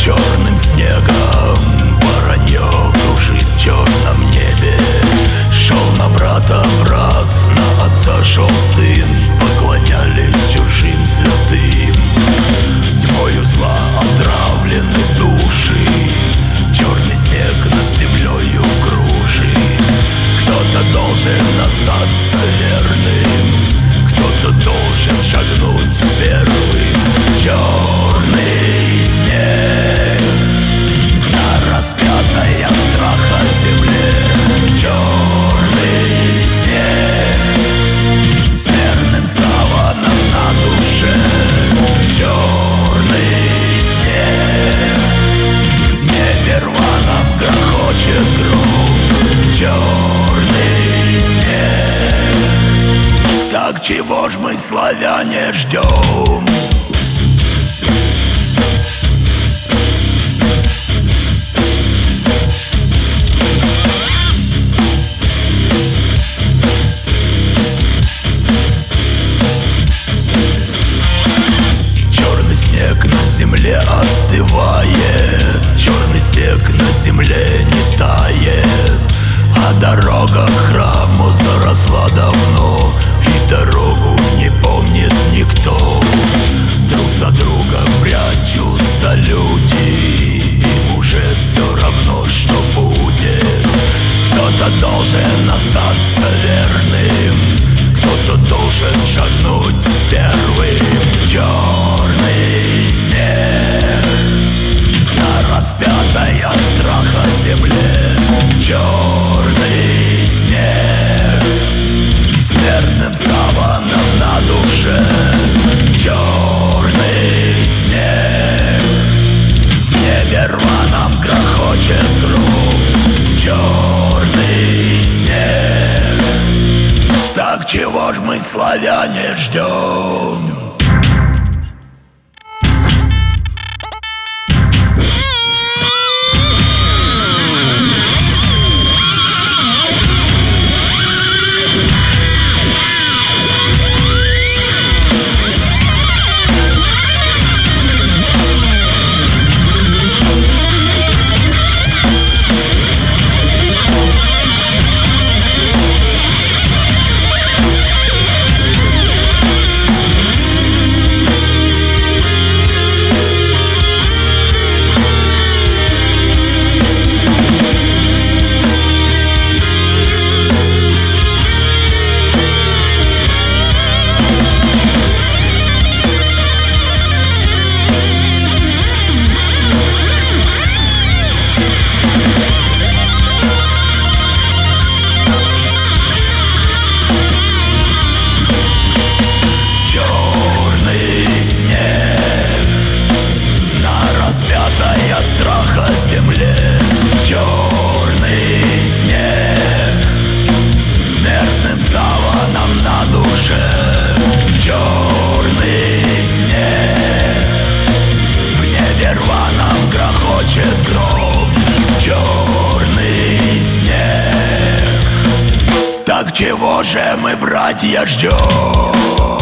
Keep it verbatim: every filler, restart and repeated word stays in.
черным снегом воронье кружит в черном небе. Шел на брата брат, на отца шел сын, поклонялись чужим святым. Тьмою зла отравлены души, черный снег над землею кружит. Кто-то должен остаться верным, кто-то должен шагнуть первым. Черный снег на распятой от страха земле. Черный снег смертным саваном на душе. Черный снег небе рваном грохочет гром. Черный снег, так чего ж мы, славяне, ждем? Черный снег на земле остывает, черный снег на земле не тает, а дорога к храму заросла давно, и дорогу не помнит никто. Друг за другом прячутся люди, им уже все равно, что будет. Кто-то должен остаться верным, кто-то должен шагнуть первым. Черный снег на распятой от страха земле. Черный снег смертным саваном на душе. Черный снег в небе рваном грохочет гром. Черный снег, так чего ж мы, славяне, ждем? Черный снег смертным саваном на душе. Черный снег в небе рваном грохочет гром. Черный снег, так чего же мы, братья, ждем?